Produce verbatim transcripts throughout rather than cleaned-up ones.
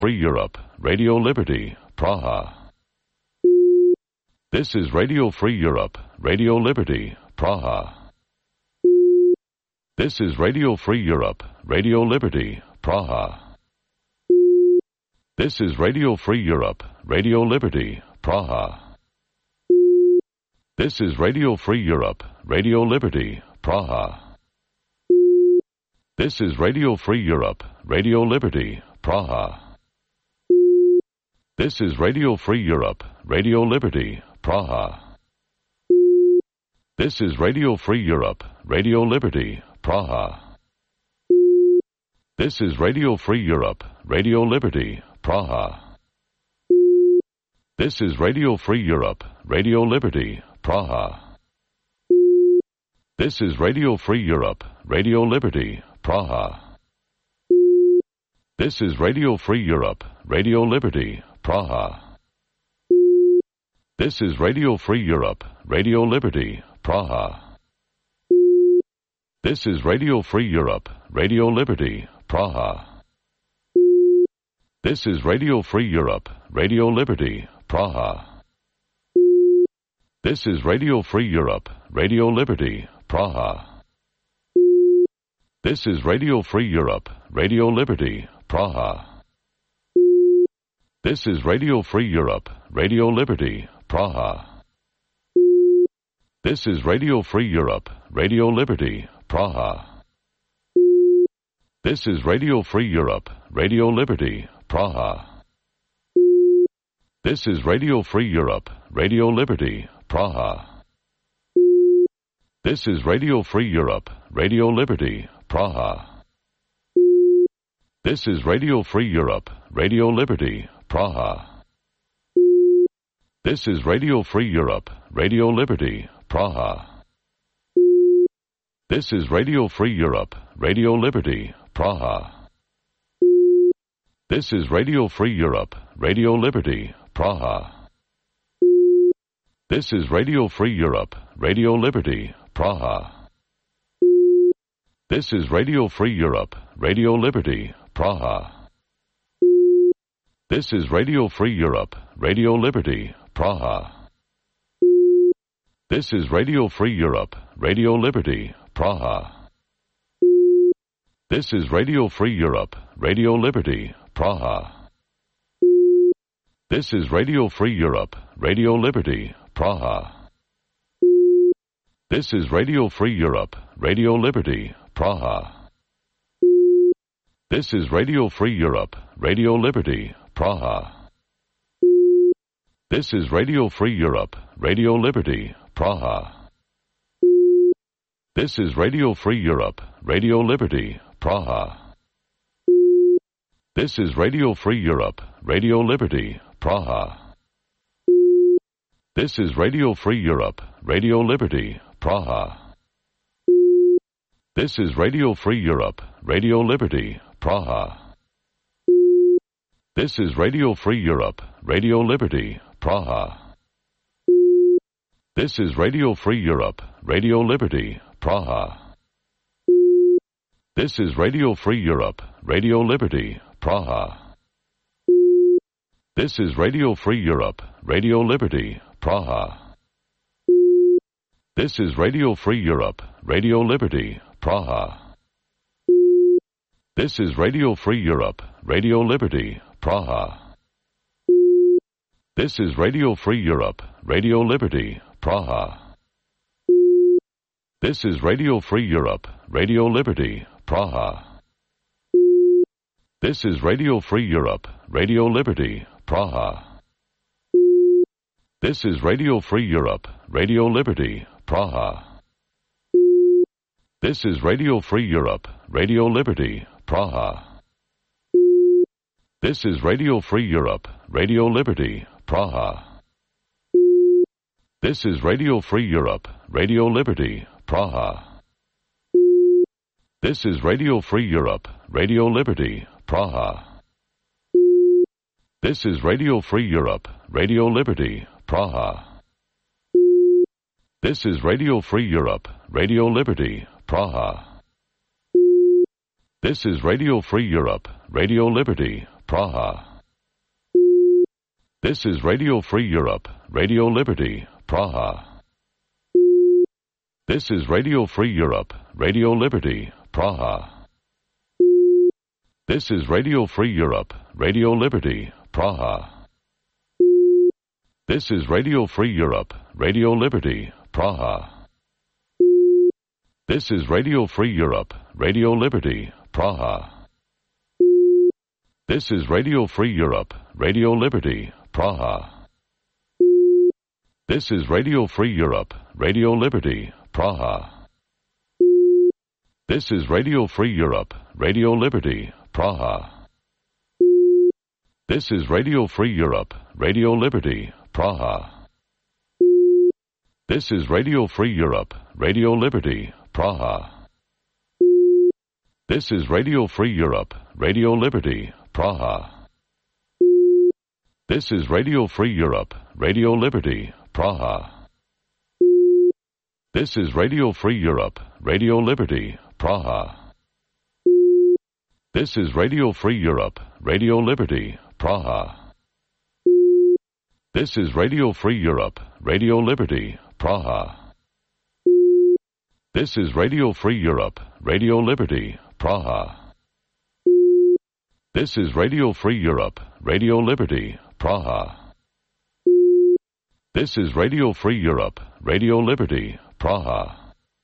Free Europe, Radio Liberty, Praha. This is Radio Free Europe, Radio Liberty, Praha. This is Radio Free Europe, Radio Liberty, Praha. This is Radio Free Europe, Radio Liberty, Praha. This is Radio Free Europe, Radio Liberty, Praha. This is Radio Free Europe, Radio Liberty, Praha. This is Radio Free Europe, Radio Liberty, Praha. This is Radio Free Europe, Radio Liberty, Praha. This is Radio Free Europe, Radio Liberty, Praha. This is Radio Free Europe, Radio Liberty, Praha. This is Radio Free Europe, Radio Liberty, Praha. This is Radio Free Europe, Radio Liberty, Praha. This is Radio Free Europe, Radio Liberty, Praha. This is Radio Free Europe, Radio Liberty, Praha. This is Radio Free Europe, Radio Liberty, Praha. This is Radio Free Europe, Radio Liberty, Praha. This is Radio Free Europe, Radio Liberty, Praha. This is Radio Free Europe, Radio Liberty, Praha. This is Radio Free Europe, Radio Liberty, Praha. This is Radio Free Europe, Radio Liberty, Praha. This is Radio Free Europe, Radio Liberty, Praha. This is Radio Free Europe, Radio Liberty, Praha. This is Radio Free Europe, Radio Liberty, Praha. This is Radio Free Europe, Radio Liberty, Praha. This is Radio Free Europe, Radio Liberty, Praha. This is Radio Free Europe, Radio Liberty, Praha. This is Radio Free Europe, Radio Liberty, Praha. This is Radio Free Europe, Radio Liberty, Praha. This is Radio Free Europe, Radio Liberty, Praha. This is Radio Free Europe, Radio Liberty, Praha. This is Radio Free Europe, Radio Liberty, Praha. This is Radio Free Europe, Radio Liberty, Praha. This is Radio Free Europe, Radio Liberty, Praha. This is Radio Free Europe, Radio Liberty, Praha. This is Radio Free Europe, Radio Liberty, Praha. This is Radio Free Europe, Radio Liberty, Praha. This is Radio Free Europe, Radio Liberty, Praha. This is Radio Free Europe, Radio Liberty, Praha. This is Radio Free Europe, Radio Liberty, Praha. This is Radio Free Europe, Radio Liberty, Praha. This is Radio Free Europe, Radio Liberty, Praha. This is Radio Free Europe, Radio Liberty, Praha. This is Radio Free Europe, Radio Liberty, Praha. This is Radio Free Europe, Radio Liberty, Praha. This is Radio Free Europe, Radio Liberty, Praha. This is Radio Free Europe, Radio Liberty, Praha. This is Radio Free Europe, Radio Liberty, Praha. This is Radio Free Europe, Radio Liberty, Praha. This is Radio Free Europe, Radio Liberty, Praha. This is Radio Free Europe, Radio Liberty, Praha. This is Radio Free Europe, Radio Liberty, Praha. This is Radio Free Europe, Radio Liberty, Praha. This is Radio Free Europe, Radio Liberty, Praha. This is Radio Free Europe, Radio Liberty, Praha. This is Radio Free Europe, Radio Liberty, Praha. This is Radio Free Europe, Radio Liberty, Praha. This is Radio Free Europe, Radio Liberty, Praha. This is Radio Free Europe, Radio Liberty, Praha. This is Radio Free Europe, Radio Liberty, Praha. This is Radio Free Europe, Radio Liberty, Praha. This is Radio Free Europe, Radio Liberty, Praha. This is Radio Free Europe, Radio Liberty, Praha. This is Radio Free Europe, Radio Liberty, Praha. This is Radio Free Europe, Radio Liberty, Praha. This is Radio Free Europe, Radio Liberty, Praha. This is Radio Free Europe, Radio Liberty, Praha. This is Radio Free Europe, Radio Liberty, Praha. This is Radio Free Europe, Radio Liberty, Praha. This is Radio Free Europe, Radio Liberty, Praha. This is Radio Free Europe, Radio Liberty, Praha. This is Radio Free Europe, Radio Liberty, Praha. This is Radio Free Europe, Radio Liberty, Praha. This is Radio Free Europe, Radio Liberty, Praha. This is Radio Free Europe, Radio Liberty, Praha.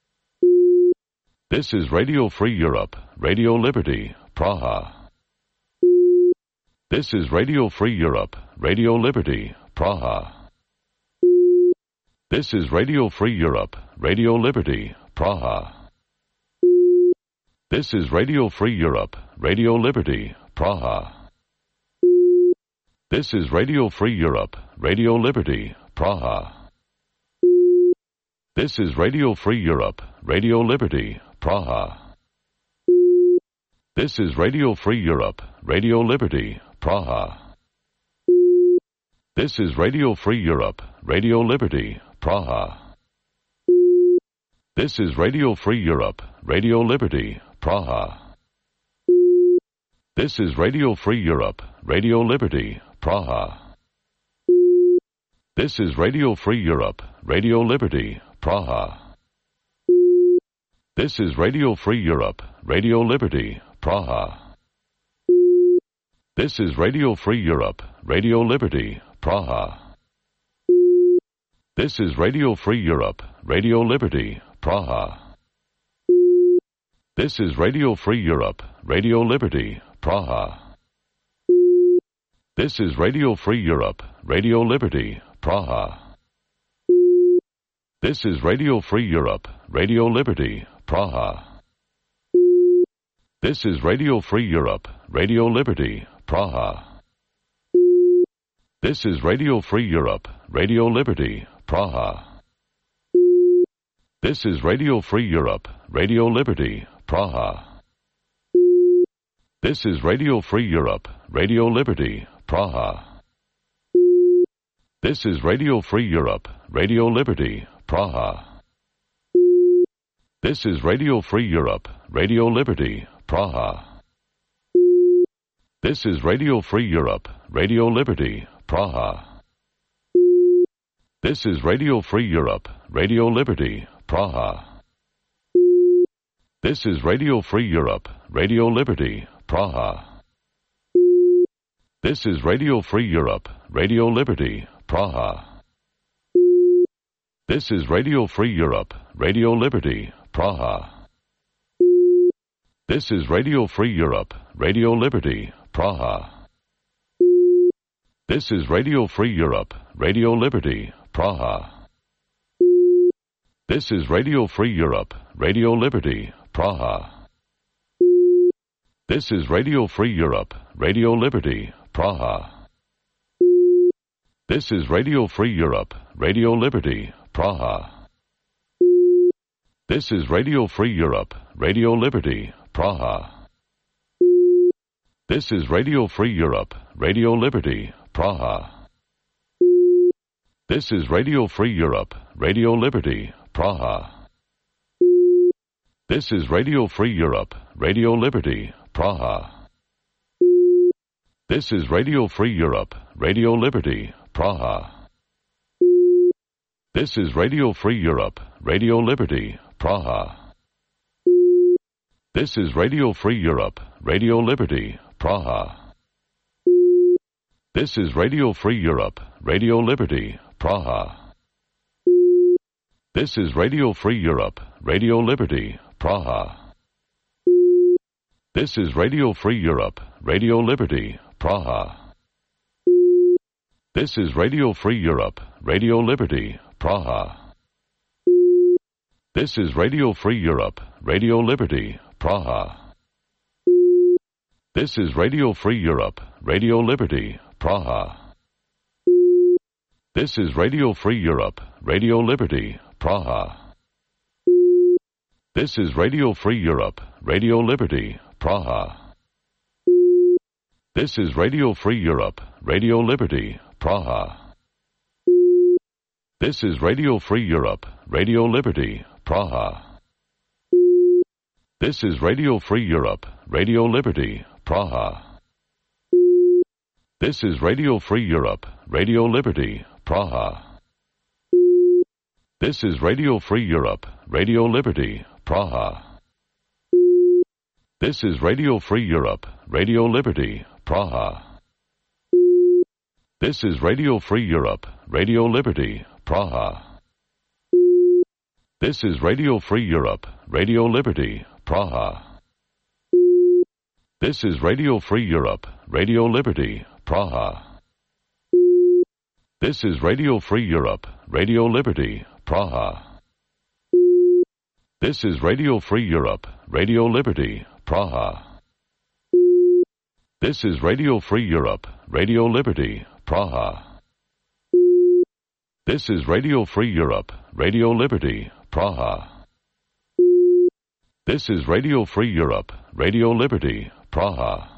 This is Radio Free Europe, Radio Liberty, Praha. This is Radio Free Europe, Radio Liberty, Praha. This is Radio Free Europe, Radio Liberty, Praha. This is Radio Free Europe, Radio Liberty, Praha. This is Radio Free Europe, Radio Liberty, Praha. This is Radio Free Europe, Radio Liberty, Praha. This is Radio Free Europe, Radio Liberty, Praha. This is Radio Free Europe, Radio Liberty, Praha. This is Radio Free Europe, Radio Liberty, Praha. This is Radio Free Europe, Radio Liberty, Praha. This is Radio Free Europe, Radio Liberty, Praha. This is Radio Free Europe, Radio Liberty, Praha. This is Radio Free Europe, Radio Liberty, Praha. This is Radio Free Europe, Radio Liberty, Praha. This is Radio Free Europe, Radio Liberty, Praha. This is Radio Free Europe, Radio Liberty, Praha. This is Radio Free Europe, Radio Liberty, Praha. This is Radio Free Europe, Radio Liberty, Praha. This is Radio Free Europe, Radio Liberty, Praha. This is Radio Free Europe, Radio Liberty, Praha. This is Radio Free Europe, Radio Liberty, Praha. This is Radio Free Europe, Radio Liberty, Praha. This is Radio Free Europe, Radio Liberty, Praha. This is Radio Free Europe, Radio Liberty, Praha. This is Radio Free Europe, Radio Liberty, Praha. This is Radio Free Europe, Radio Liberty, Praha. This is Radio Free Europe, Radio Liberty, Praha. This is Radio Free Europe, Radio Liberty, Praha. This is Radio Free Europe, Radio Liberty, Praha. This is Radio Free Europe, Radio Liberty, Praha. This is Radio Free Europe, Radio Liberty, Praha. This is Radio Free Europe, Radio Liberty, Praha. This is Radio Free Europe, Radio Liberty, Praha. This is Radio Free Europe, Radio Liberty, Praha. This is Radio Free Europe, Radio Liberty, Praha. This is Radio Free Europe, Radio Liberty, Praha. This is Radio Free Europe, Radio Liberty, Praha. This is Radio Free Europe, Radio Liberty, Praha. This is Radio Free Europe, Radio Liberty, Praha. This is Radio Free Europe, Radio Liberty, Praha. This is Radio Free Europe, Radio Liberty, Praha. This is Radio Free Europe, Radio Liberty, Praha. This is Radio Free Europe, Radio Liberty, Praha. This is Radio Free Europe, Radio Liberty, Praha. This is Radio Free Europe, Radio Liberty, Praha. This is Radio Free Europe, Radio Liberty, Praha. This is Radio Free Europe, Radio Liberty, Praha. This is Radio Free Europe, Radio Liberty, Praha. This is Radio Free Europe, Radio Liberty, Praha. This is Radio Free Europe, Radio Liberty, Praha. This is Radio Free Europe, Radio Liberty, Praha. This is Radio Free Europe, Radio Liberty, Praha. This is Radio Free Europe, Radio Liberty, Praha. This is Radio Free Europe, Radio Liberty, Praha. This is Radio Free Europe, Radio Liberty, Praha. This is Radio Free Europe, Radio Liberty, Praha. This is Radio Free Europe, Radio Liberty, Praha. This is Radio Free Europe, Radio Liberty, Praha. This is Radio Free Europe, Radio Liberty, Praha. This is Radio Free Europe, Radio Liberty, Praha. This is Radio Free Europe, Radio Liberty, Praha. This is Radio Free Europe, Radio Liberty, Praha.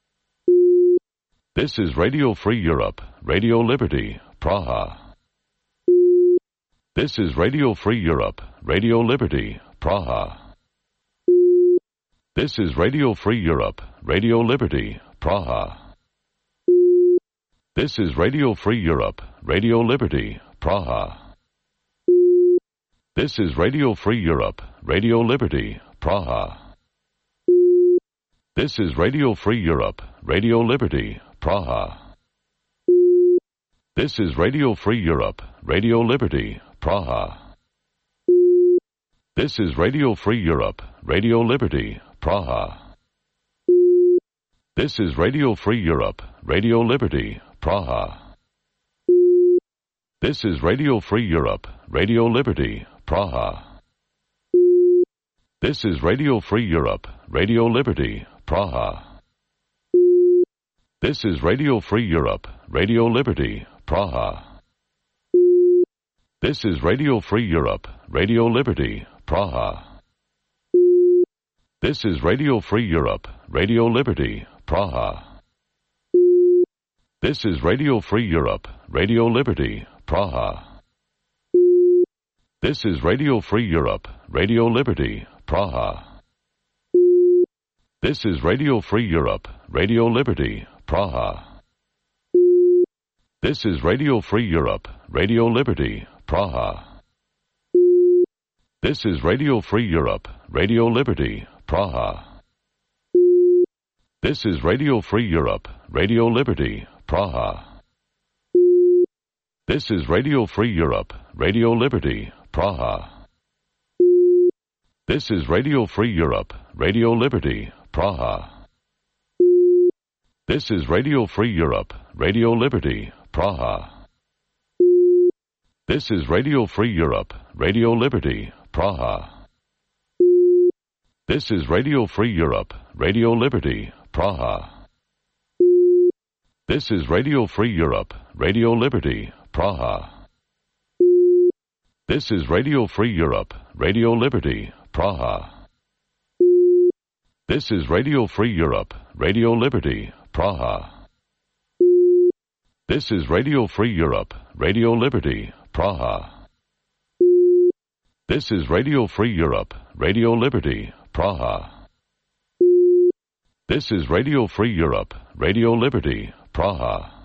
This is Radio Free Europe, Radio Liberty, Praha. This is Radio Free Europe, Radio Liberty, Praha. This is Radio Free Europe, Radio Liberty, Praha. This is Radio Free Europe, Radio Liberty, Praha. This is Radio Free Europe, Radio Liberty, Praha. This is Radio Free Europe, Radio Liberty, Praha. This is Radio Free Europe, Radio Liberty, Praha. This is Radio Free Europe, Radio Liberty, Praha. This is Radio Free Europe, Radio Liberty, Praha. This is Radio Free Europe, Radio Liberty, Praha. This is Radio Free Europe, Radio Liberty, Praha. This is Radio Free Europe, Radio Liberty, Praha. This is Radio Free Europe, Radio Liberty, Praha. This is Radio Free Europe, Radio Liberty, Praha. This is Radio Free Europe, Radio Liberty, Praha. This is Radio Free Europe, Radio Liberty, Praha. This is Radio Free Europe, Radio Liberty, Praha. This is Radio Free Europe, Radio Liberty, Praha. This is Radio Free Europe, Radio Liberty, Praha. This is Radio Free Europe, Radio Liberty, Praha. This is Radio Free Europe, Radio Liberty, Praha. This is Radio Free Europe, Radio Liberty, Praha. This is Radio Free Europe, Radio Liberty, Praha. This is Radio Free Europe, Radio Liberty, Praha. This is Radio Free Europe, Radio Liberty, Praha. This is Radio Free Europe, Radio Liberty, Praha. This is Radio Free Europe, Radio Liberty, Praha. This is Radio Free Europe, Radio Liberty, Praha. This is Radio Free Europe, Radio Liberty, Praha. This is Radio Free Europe, Radio Liberty, Praha. This is Radio Free Europe, Radio Liberty, Praha.